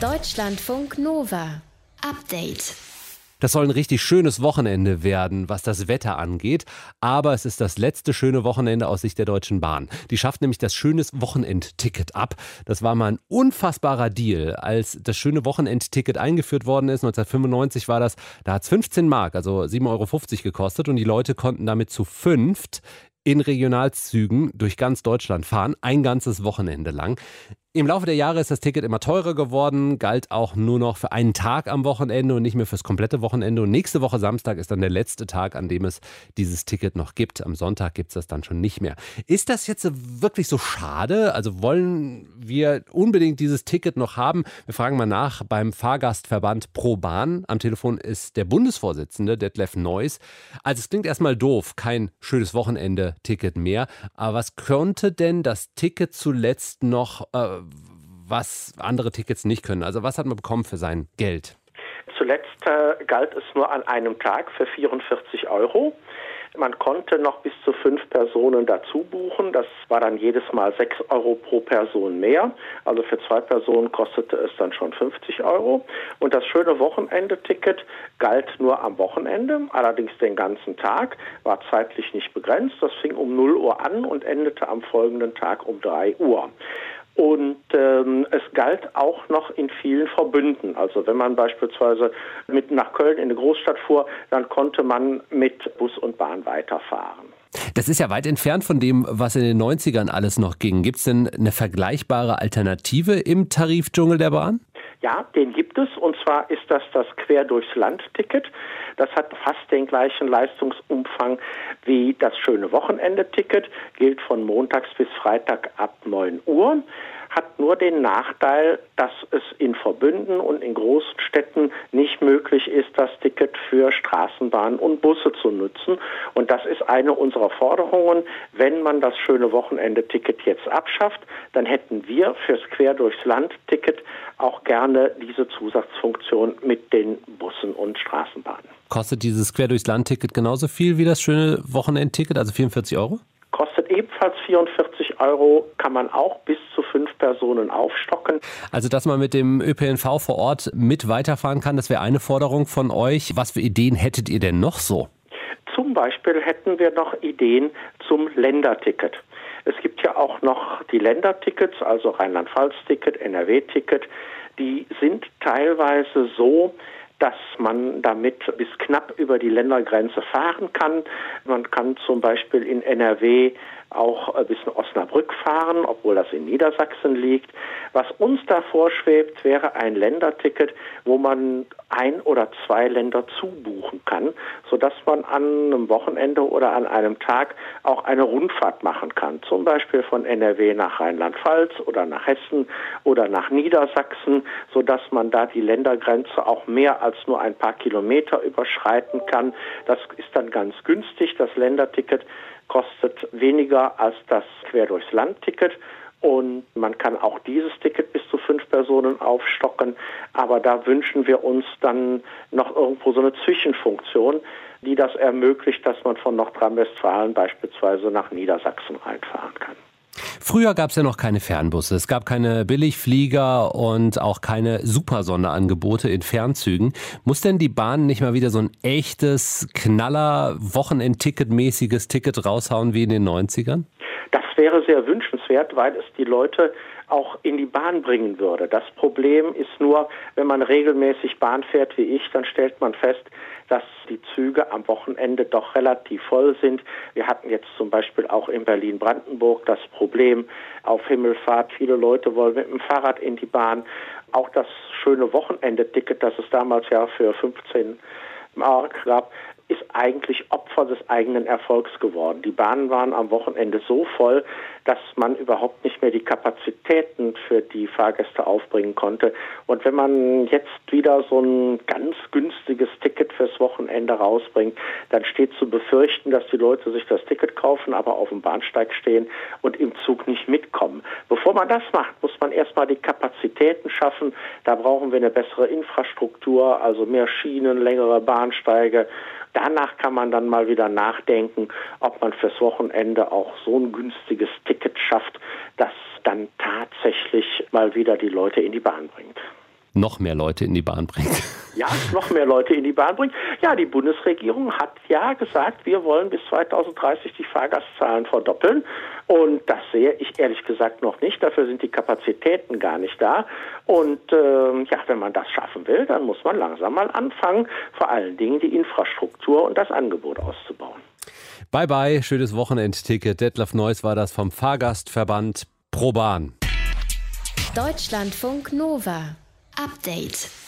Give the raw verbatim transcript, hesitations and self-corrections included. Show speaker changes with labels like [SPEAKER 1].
[SPEAKER 1] Deutschlandfunk Nova. Update.
[SPEAKER 2] Das soll ein richtig schönes Wochenende werden, was das Wetter angeht. Aber es ist das letzte schöne Wochenende aus Sicht der Deutschen Bahn. Die schafft nämlich das schönes Wochenendticket ab. Das war mal ein unfassbarer Deal. Als das schöne Wochenendticket eingeführt worden ist, neunzehnhundertfünfundneunzig war das, da hat es fünfzehn Mark, also sieben Euro fünfzig gekostet. Und die Leute konnten damit zu fünft in Regionalzügen durch ganz Deutschland fahren, ein ganzes Wochenende lang. Im Laufe der Jahre ist das Ticket immer teurer geworden, galt auch nur noch für einen Tag am Wochenende und nicht mehr fürs komplette Wochenende. Und nächste Woche Samstag ist dann der letzte Tag, an dem es dieses Ticket noch gibt. Am Sonntag gibt es das dann schon nicht mehr. Ist das jetzt wirklich so schade? Also wollen wir unbedingt dieses Ticket noch haben? Wir fragen mal nach beim Fahrgastverband ProBahn. Am Telefon ist der Bundesvorsitzende Detlef Neuss. Also es klingt erstmal doof, kein schönes Wochenende-Ticket mehr. Aber was könnte denn das Ticket zuletzt noch äh, was andere Tickets nicht können? Also was hat man bekommen für sein Geld?
[SPEAKER 3] Zuletzt äh, galt es nur an einem Tag für vierundvierzig Euro. Man konnte noch bis zu fünf Personen dazu buchen. Das war dann jedes Mal sechs Euro pro Person mehr. Also für zwei Personen kostete es dann schon fünfzig Euro. Und das schöne Wochenende-Ticket galt nur am Wochenende, allerdings den ganzen Tag, war zeitlich nicht begrenzt. Das fing um null Uhr an und endete am folgenden Tag um drei Uhr. Und ähm, es galt auch noch in vielen Verbünden. Also wenn man beispielsweise mit nach Köln in eine Großstadt fuhr, dann konnte man mit Bus und Bahn weiterfahren.
[SPEAKER 2] Das ist ja weit entfernt von dem, was in den neunzigern alles noch ging. Gibt es denn eine vergleichbare Alternative im Tarifdschungel der Bahn?
[SPEAKER 3] Ja, den gibt es, und zwar ist das das Quer durchs Land-Ticket. Das hat fast den gleichen Leistungsumfang wie das schöne Wochenende-Ticket, gilt von montags bis Freitag ab neun Uhr. Hat nur den Nachteil, dass es in Verbünden und in großen Städten nicht möglich ist, das Ticket für Straßenbahnen und Busse zu nutzen. Und das ist eine unserer Forderungen. Wenn man das schöne Wochenende-Ticket jetzt abschafft, dann hätten wir fürs Quer durchs Land-Ticket auch gerne diese Zusatzfunktion mit den Bussen und Straßenbahnen.
[SPEAKER 2] Kostet dieses Quer durchs Land-Ticket genauso viel wie das schöne Wochenendticket, also vierundvierzig Euro?
[SPEAKER 3] Kostet ebenfalls vierundvierzig Euro, kann man auch bis zu fünf Personen aufstocken.
[SPEAKER 2] Also, dass man mit dem Ö P N V vor Ort mit weiterfahren kann, das wäre eine Forderung von euch. Was für Ideen hättet ihr denn noch so?
[SPEAKER 3] Zum Beispiel hätten wir noch Ideen zum Länderticket. Es gibt ja auch noch die Ländertickets, also Rheinland-Pfalz-Ticket, N R W-Ticket. Die sind teilweise so, dass man damit bis knapp über die Ländergrenze fahren kann. Man kann zum Beispiel in N R W auch bis in Osnabrück fahren, obwohl das in Niedersachsen liegt. Was uns da vorschwebt, wäre ein Länderticket, wo man ein oder zwei Länder zubuchen kann, sodass man an einem Wochenende oder an einem Tag auch eine Rundfahrt machen kann. Zum Beispiel von N R W nach Rheinland-Pfalz oder nach Hessen oder nach Niedersachsen, sodass man da die Ländergrenze auch mehr als nur ein paar Kilometer überschreiten kann. Das ist dann ganz günstig. Das Länderticket kostet weniger als das Quer durchs Land-Ticket. Und man kann auch dieses Ticket bis zu fünf Personen aufstocken. Aber da wünschen wir uns dann noch irgendwo so eine Zwischenfunktion, die das ermöglicht, dass man von Nordrhein-Westfalen beispielsweise nach Niedersachsen reinfahren kann.
[SPEAKER 2] Früher gab es ja noch keine Fernbusse, es gab keine Billigflieger und auch keine Supersonderangebote in Fernzügen. Muss denn die Bahn nicht mal wieder so ein echtes Knaller-Wochenend-Ticket-mäßiges Ticket raushauen wie in den neunzigern?
[SPEAKER 3] Das wäre sehr wünschenswert, weil es die Leute auch in die Bahn bringen würde. Das Problem ist nur, wenn man regelmäßig Bahn fährt wie ich, dann stellt man fest, dass die Züge am Wochenende doch relativ voll sind. Wir hatten jetzt zum Beispiel auch in Berlin-Brandenburg das Problem auf Himmelfahrt. Viele Leute wollen mit dem Fahrrad in die Bahn. Auch das schöne Wochenende-Ticket, das es damals ja für fünfzehn Mark gab, ist eigentlich Opfer des eigenen Erfolgs geworden. Die Bahnen waren am Wochenende so voll, dass man überhaupt nicht mehr die Kapazitäten für die Fahrgäste aufbringen konnte. Und wenn man jetzt wieder so ein ganz günstiges Ticket fürs Wochenende rausbringt, dann steht zu befürchten, dass die Leute sich das Ticket kaufen, aber auf dem Bahnsteig stehen und im Zug nicht mitkommen. Bevor man das macht, muss man erstmal die Kapazitäten schaffen. Da brauchen wir eine bessere Infrastruktur, also mehr Schienen, längere Bahnsteige. Danach kann man dann mal wieder nachdenken, ob man fürs Wochenende auch so ein günstiges Ticket schafft, das dann tatsächlich mal wieder die Leute in die Bahn bringt.
[SPEAKER 2] noch mehr Leute in die Bahn bringt.
[SPEAKER 3] Ja, noch mehr Leute in die Bahn bringt. Ja, die Bundesregierung hat ja gesagt, wir wollen bis zweitausenddreißig die Fahrgastzahlen verdoppeln. Und das sehe ich ehrlich gesagt noch nicht. Dafür sind die Kapazitäten gar nicht da. Und ähm, ja, wenn man das schaffen will, dann muss man langsam mal anfangen, vor allen Dingen die Infrastruktur und das Angebot auszubauen.
[SPEAKER 2] Bye bye, schönes Wochenendticket. Detlef Neuss war das vom Fahrgastverband ProBahn.
[SPEAKER 1] Deutschlandfunk Nova. Update.